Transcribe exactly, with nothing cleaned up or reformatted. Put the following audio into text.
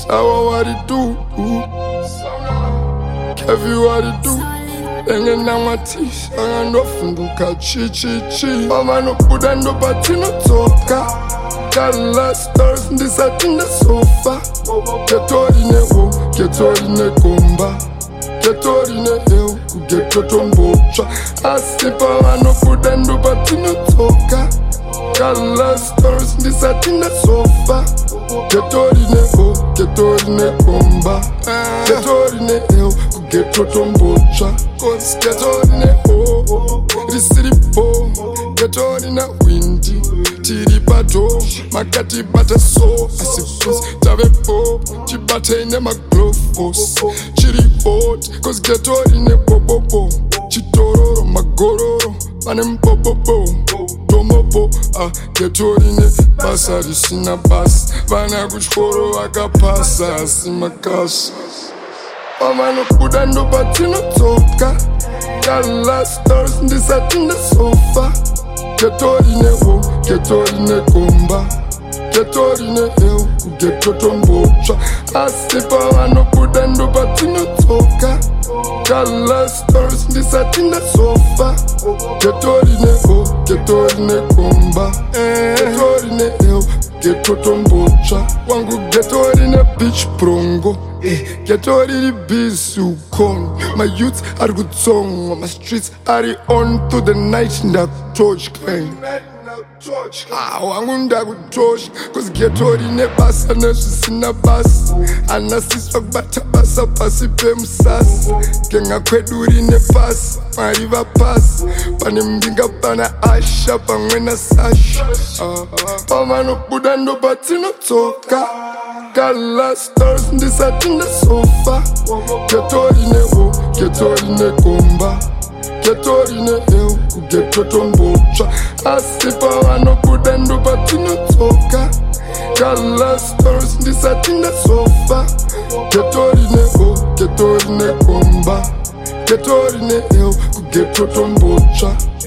Sawa what it do? Kevi what it do? Enge na matisha Angandofunduka chi chi chi Mama no kuda ndo bati no toka Kala stars ndisati na sofa Ketori ne ho, ketori ne komba Ketori ne eo, kugeto tombocha Asipa wano kuda ndo bati no toka Kala stars ndisati na sofa Ketori ne ho, ketori ne komba Ketori ne eo, kugeto tombocha Cause ketori ne ho, risiripo Ketori na windy Tiri bato, makati bata so Asipus, tavepo Chibate ne maglofos Chiri hot, cause ketori ne popopo Chitororo, magororo Mane mpopopo Tomopo, ah, ketori ne Basari sina bas Vana kuchkoro waka pasa Simakasa Mama no kuda ndo bati no toka Kala stars ndisati na sofa Ketori ne ho, ketori ne komba Ketori ne eo, kugeto tombocha Asipa wano kuda ndo bati no toka Kala stars ndisati na sofa Ketori ne ho, ketori ne komba Ketori ne eo, kugeto tombocha Wangu ketori ne bitch prongo Ketori li bisu kon My youths are good song My streets are on to the night Nda torch kind Ah, wangu nda kutosh Cause ketori ne basa Neshisina bas Anasiswa kubata basa Pasi pe msas Kenga kweduri ne pas Mariva pas Pani mbinga pana asha Pangwena sash Mama no kuda ndo bati no toka Kala stars ndisati na sofa Ketori ne ho, ketori ne komba Ketori ne eo, kugeto tombocha Asipa wano kuda ndo bati no toka Kala stars ndisati na sofa Ketori ne ho, ketori ne komba Ketori ne eo, kugeto tombocha